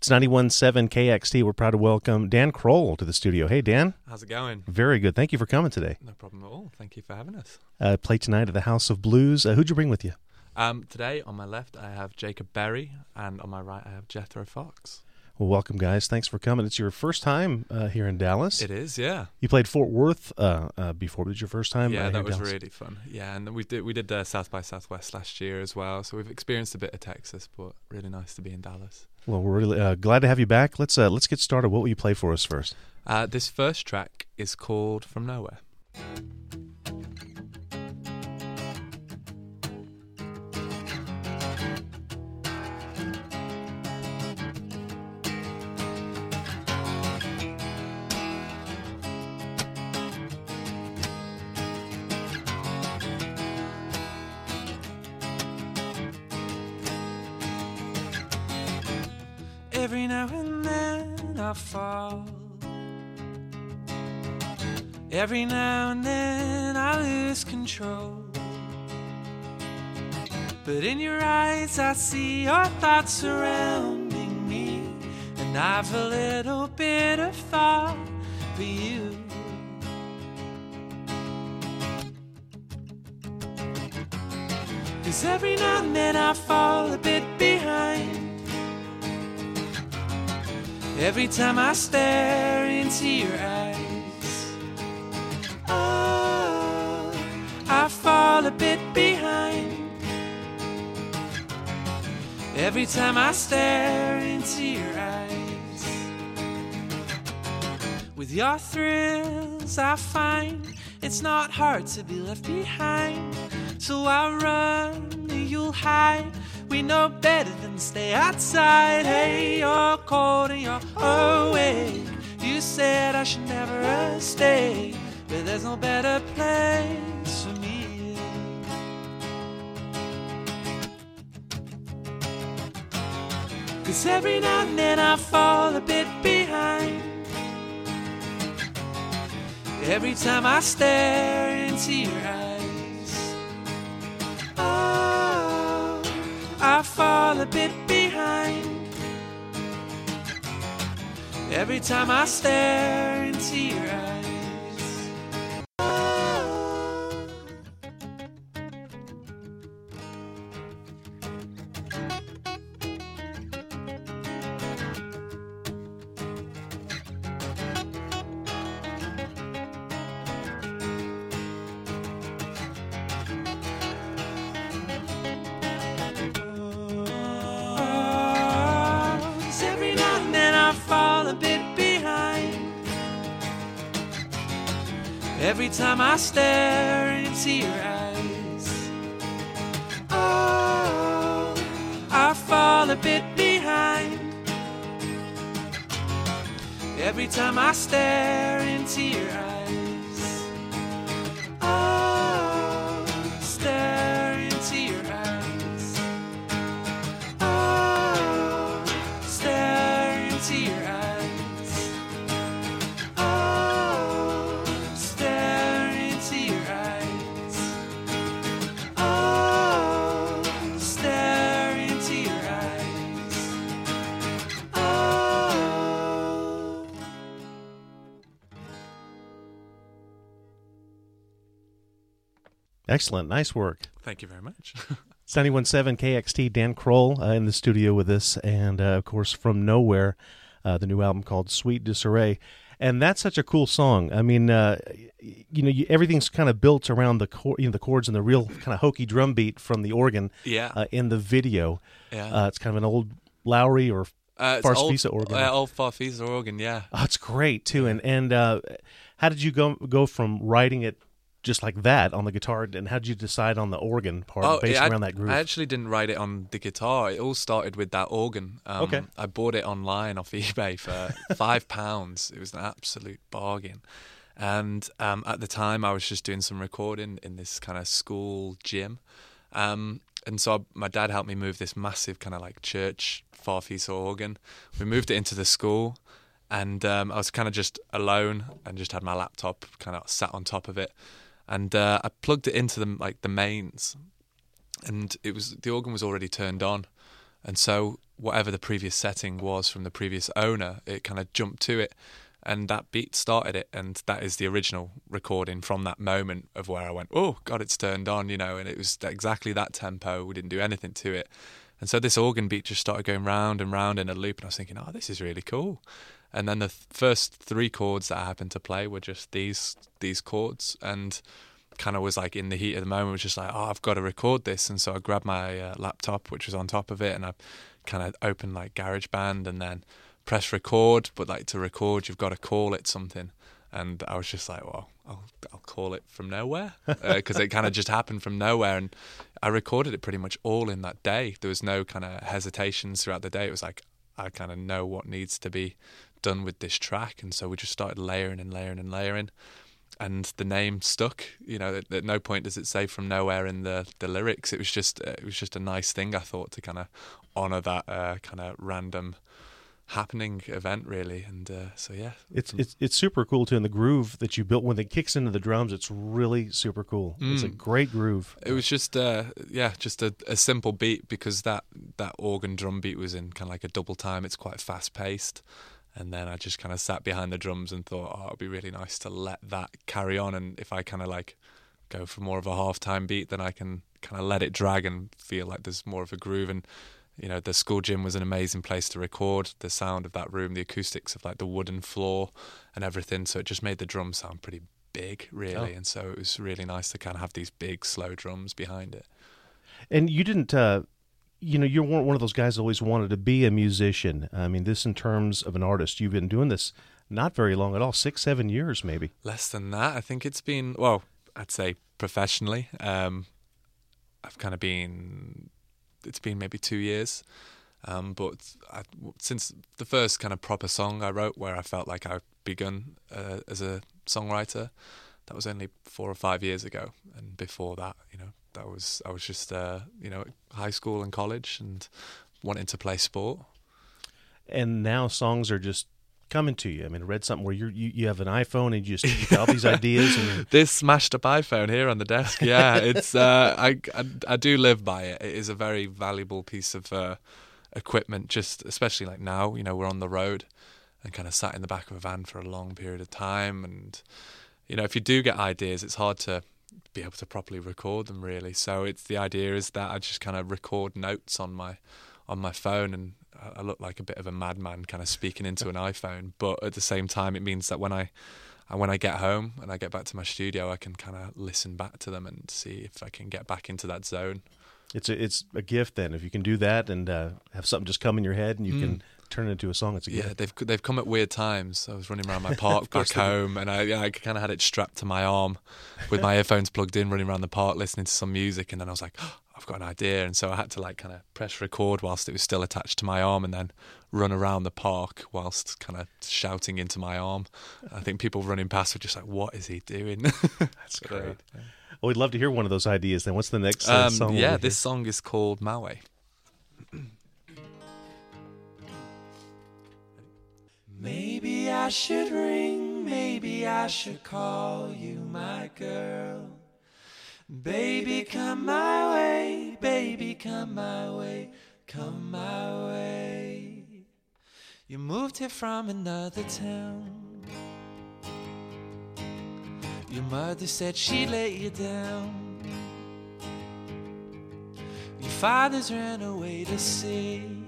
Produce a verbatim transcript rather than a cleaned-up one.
It's ninety-one point seven K X T. We're proud to welcome Dan Kroll to the studio. Hey, Dan. How's it going? Very good. Thank you for coming today. No problem at all. Thank you for having us. Uh, play tonight at the House of Blues. Uh, who'd you bring with you? Um, today, on my left, I have Jacob Berry, and on my right, I have Jethro Fox. Well, welcome, guys. Thanks for coming. It's your first time uh, here in Dallas. It is, yeah. You played Fort Worth uh, uh, before. Was it your first time? Yeah, uh, that here in was Dallas? really fun. Yeah, and we did we did uh, South by Southwest last year as well, so we've experienced a bit of Texas, but really nice to be in Dallas. Well, we're really uh, glad to have you back. Let's uh, let's get started. What will you play for us first? Uh, this first track is called From Nowhere. Every now and then I fall. Every now and then I lose control. But in your eyes I see your thoughts surrounding me, and I've a little bit of thought for you. 'Cause every now and then I fall a bit behind. Every time I stare into your eyes, oh, I fall a bit behind. Every time I stare into your eyes, with your thrills I find it's not hard to be left behind. So I run, you'll hide. We know better than to stay outside. Hey, you're cold and you're awake. You said I should never stay, but there's no better place for me. 'Cause every now and then I fall a bit behind. Every time I stare into your eyes, oh, I fall a bit behind. Every time I stare into your eyes, oh. Every time I stare into your eyes, oh, I fall a bit behind. Every time I stare into your eyes, oh, stare into your eyes, oh, stare into your eyes. Excellent. Nice work. Thank you very much. It's ninety-one point seven K X T. Dan Kroll uh, in the studio with us. And, uh, of course, From Nowhere, uh, the new album called Sweet Disarray. And that's such a cool song. I mean, uh, you know, you, everything's kind of built around the chord, you know, the chords and the real kind of hokey drum beat from the organ yeah. uh, in the video. Yeah. Uh, it's kind of an old Lowry or uh, Farfisa organ. Uh, old Farfisa organ, yeah. Oh, it's great, too. And, and uh, how did you go go from writing it just like that on the guitar, and how did you decide on the organ part, oh, based yeah, around I, that groove? I actually didn't write it on the guitar. It all started with that organ. Um, okay. I bought it online off eBay for five pounds. It was an absolute bargain. And um, at the time, I was just doing some recording in this kind of school gym. Um, and so I, my dad helped me move this massive kind of like church Farfisa organ. We moved it into the school, and um, I was kind of just alone and just had my laptop kind of sat on top of it. And uh, I plugged it into the like the mains, and it was the organ was already turned on. And so whatever the previous setting was from the previous owner, it kind of jumped to it, and that beat started it, and that is the original recording from that moment of where I went, oh God, it's turned on, you know, and it was exactly that tempo. We didn't do anything to it. And so this organ beat just started going round and round in a loop, and I was thinking, oh, this is really cool. And then the th- first three chords that I happened to play were just these these chords, and kind of was like in the heat of the moment, was just like, oh, I've got to record this. And so I grabbed my uh, laptop, which was on top of it, and I kind of opened like GarageBand and then press record. But like to record, you've got to call it something. And I was just like, well, I'll, I'll call it From Nowhere, because uh, it kind of just happened from nowhere. And I recorded it pretty much all in that day. There was no kind of hesitations throughout the day. It was like, I kind of know what needs to be done with this track. And so we just started layering and layering and layering. And the name stuck. You know, at, at no point does it say From Nowhere in the, the lyrics. It was just uh, it was just a nice thing, I thought, to kind of honour that uh, kind of random happening event, really. And uh, so yeah, it's it's it's super cool too. And the groove that you built when it kicks into the drums, it's really super cool. Mm. It's a great groove. It was just uh, yeah, just a, a simple beat, because that that organ drum beat was in kind of like a double time. It's quite fast paced. And then I just kind of sat behind the drums and thought, oh, it'd be really nice to let that carry on. And if I kind of like go for more of a half-time beat, then I can kind of let it drag and feel like there's more of a groove. And, you know, the school gym was an amazing place to record. The sound of that room, the acoustics of like the wooden floor and everything. So it just made the drums sound pretty big, really. Oh. And so it was really nice to kind of have these big, slow drums behind it. And you didn't... Uh... You know, you weren't one of those guys that always wanted to be a musician. I mean, this in terms of an artist, you've been doing this not very long at all, six, seven years maybe. Less than that. I think it's been, well, I'd say professionally. Um, I've kind of been, it's been maybe two years. Um, but I, since the first kind of proper song I wrote, where I felt like I'd begun uh, as a songwriter, that was only four or five years ago. And before that, you know, That was I was just uh, you know, high school and college and wanting to play sport. And now songs are just coming to you. I mean, I read something where you you, you have an iPhone and you just you got all these ideas. And this smashed up iPhone here on the desk. Yeah, it's uh, I, I I do live by it. It is a very valuable piece of uh, equipment. Just especially like now, you know, we're on the road and kind of sat in the back of a van for a long period of time. And you know, if you do get ideas, it's hard to be able to properly record them, really. So it's the idea is that I just kind of record notes on my on my phone, and I look like a bit of a madman kind of speaking into an iPhone, but at the same time it means that when I when I get home and I get back to my studio, I can kind of listen back to them and see if I can get back into that zone. It's a, it's a gift then if you can do that and uh, have something just come in your head and you mm. can turn it into a song. It's a gift. Yeah, they've they've come at weird times. I was running around my park back home, and I I kind of had it strapped to my arm with my earphones plugged in, running around the park listening to some music, and then I was like, oh, I've got an idea, and so I had to like kind of press record whilst it was still attached to my arm, and then run around the park whilst kind of shouting into my arm. I think people running past were just like, what is he doing? That's but, great. Uh, yeah. Well, we'd love to hear one of those ideas then. What's the next uh, um, song? Yeah, this song is called My Way. Maybe I should ring, maybe I should call you my girl. Baby, come my way, baby, come my way, come my way. You moved here from another town. Your mother said she'd let you down. Your father's ran away to sea.